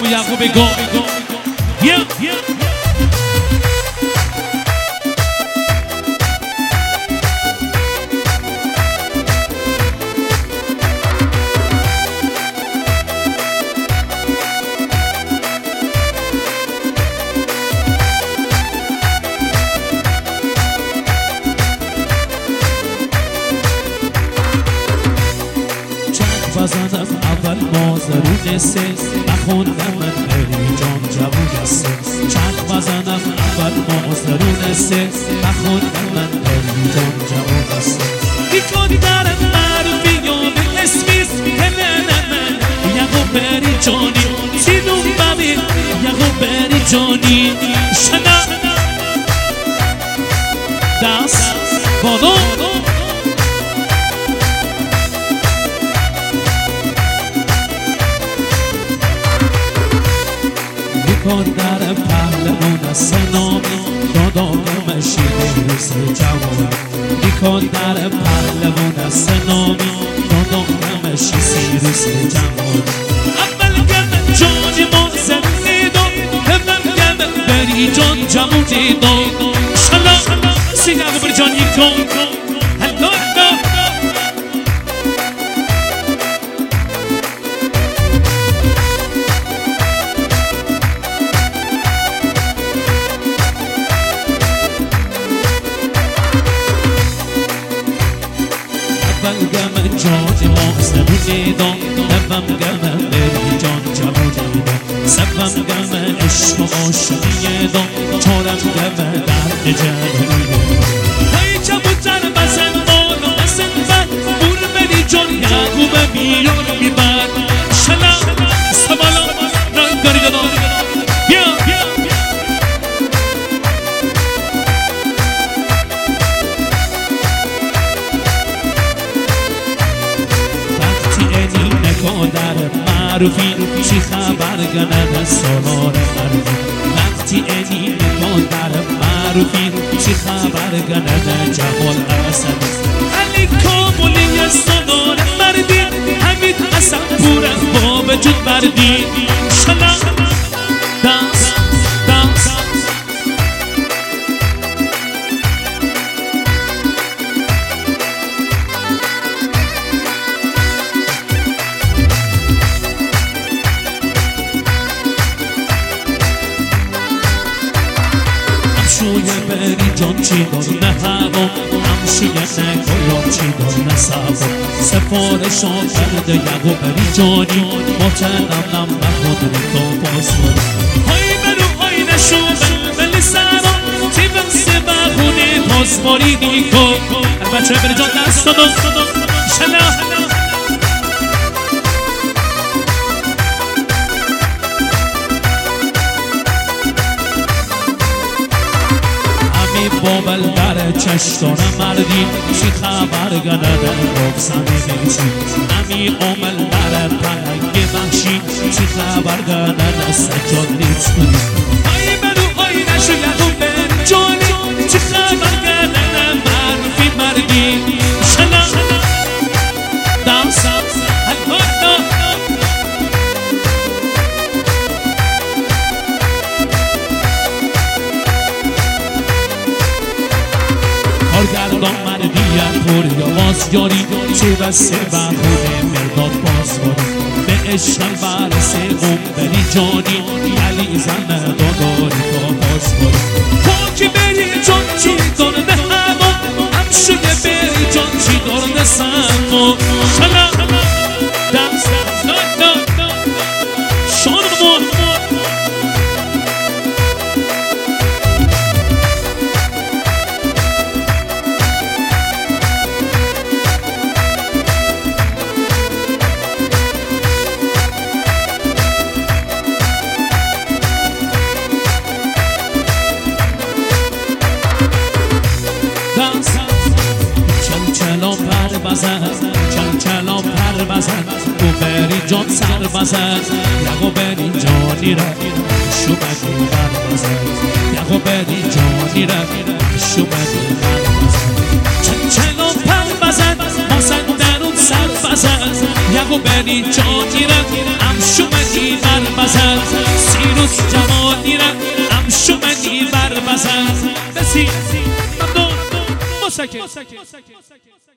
و یعقوب گو بزنم اول مازرون سه نخوندم من بری جان جوون سه چند بزنم اول مازرون سه نخوندم من بری جان جوون سه بیکن درم معروفی یا به اسمیز هلنه من یقو بری جانی سیدون ببی یقو بری جانی شنا دست بادو کن در پهلوان سنامی داداغم شیروز جوان بیکن در پهلوان سنامی داداغم شیروز جوان اول گم جانی ما زنیدم همم گم بری جان جوان دیدم شلا سیگه بری جان یک کن هلو گم جان ما زنیدم نبم گم بری جان جوان دیدم سبم گم عشق و عاشقیدم چارم گم درد جوانیدم های چبوتر بزن مالو بزن بر بور بری جان یعقوب بیان بیبر شلا سبالا رای داری دادم در معروفی چی خبر گنه سالار معروفی وقتی اینی نکن در معروفی چی خبر گنه جوال اصد علی کاملی سالار مردی همین اصلا پوره با وجود مردی شلا دانس دانس شوی بری جان چی دار نه هوا همشوی نگایم چی دار نه سوا سفارشان کرده یقو بری جانی متنم نخود ریکا باز کنی های برو های نشو بلبل سرا چی بسه بخونه باز باری دیکو بچه بری جان دست دادم شلا بابل در چشتان مردی چی خبر گنه در گفزن بیچی امی عمل در پنگ بخشی چی خبر گنه در سجاد نیت کنی های برو های نشو یقو بر جانی چی خبر گنه در معروفی مردی شلا دانس کارگردان مردیت پر یا بازیاری چه بسه بخونه مرداد بازواری به عشق برسه بری جانی علی زن داداری تا بازواری پاکی بری جان چی دارده هوا همشوی بری جان چی دارده سما شلا دست شانمون چلچلا پر بزن او بری جان سر بزن یقو بری جانی را شوبدی بر بزن یقو بری جانی را شوبدی بر بزن چلچلا پر بزن مازن درون سر بزن یقو بری جانی را هم شوبدی بر بزن سیروس جوانیرم امشومنی بر بزن بسی ممنون مسکن